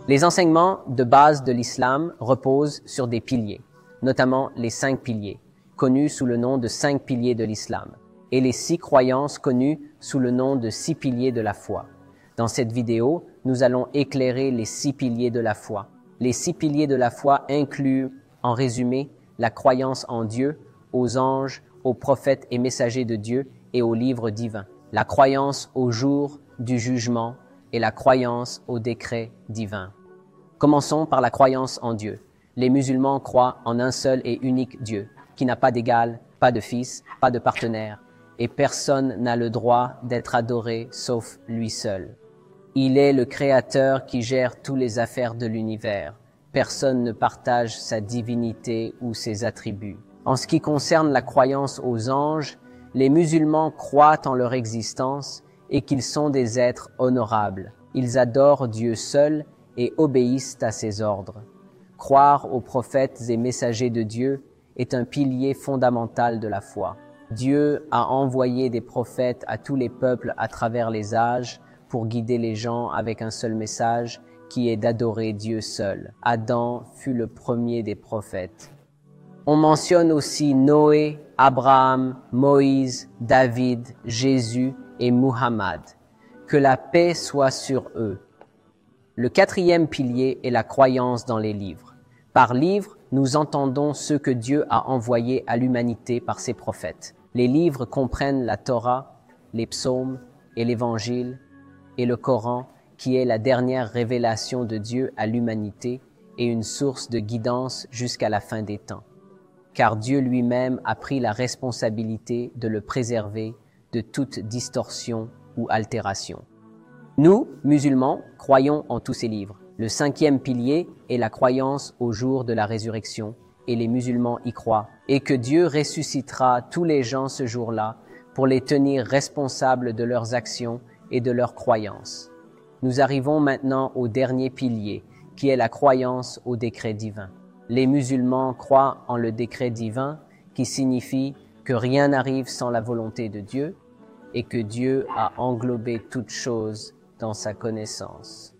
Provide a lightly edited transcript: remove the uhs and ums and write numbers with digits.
Les enseignements de base de l'islam reposent sur des piliers, notamment les 5 piliers, connus sous le nom de 5 piliers de l'islam, et les 6 croyances connues sous le nom de 6 piliers de la foi. Dans cette vidéo, nous allons éclairer les 6 piliers de la foi. Les 6 piliers de la foi incluent, en résumé, la croyance en Dieu, aux anges, aux prophètes et messagers de Dieu et aux livres divins, la croyance au jour du jugement et la croyance au décret divin. Commençons par la croyance en Dieu. Les musulmans croient en un seul et unique Dieu, qui n'a pas d'égal, pas de fils, pas de partenaire, et personne n'a le droit d'être adoré sauf lui seul. Il est le Créateur qui gère toutes les affaires de l'univers. Personne ne partage sa divinité ou ses attributs. En ce qui concerne la croyance aux anges, les musulmans croient en leur existence et qu'ils sont des êtres honorables. Ils adorent Dieu seul et obéissent à ses ordres. Croire aux prophètes et messagers de Dieu est un pilier fondamental de la foi. Dieu a envoyé des prophètes à tous les peuples à travers les âges pour guider les gens avec un seul message qui est d'adorer Dieu seul. Adam fut le premier des prophètes. On mentionne aussi Noé, Abraham, Moïse, David, Jésus et Muhammad. Que la paix soit sur eux. Le 4e pilier est la croyance dans les livres. Par livre, nous entendons ceux que Dieu a envoyés à l'humanité par ses prophètes. Les livres comprennent la Torah, les psaumes et l'Évangile et le Coran, qui est la dernière révélation de Dieu à l'humanité et une source de guidance jusqu'à la fin des temps. Car Dieu lui-même a pris la responsabilité de le préserver de toute distorsion ou altération. Nous, musulmans, croyons en tous ces livres. Le 5e pilier est la croyance au jour de la résurrection, et les musulmans y croient, et que Dieu ressuscitera tous les gens ce jour-là pour les tenir responsables de leurs actions et de leurs croyances. Nous arrivons maintenant au dernier pilier, qui est la croyance au décret divin. Les musulmans croient en le décret divin, qui signifie que rien n'arrive sans la volonté de Dieu et que Dieu a englobé toutes choses dans sa connaissance.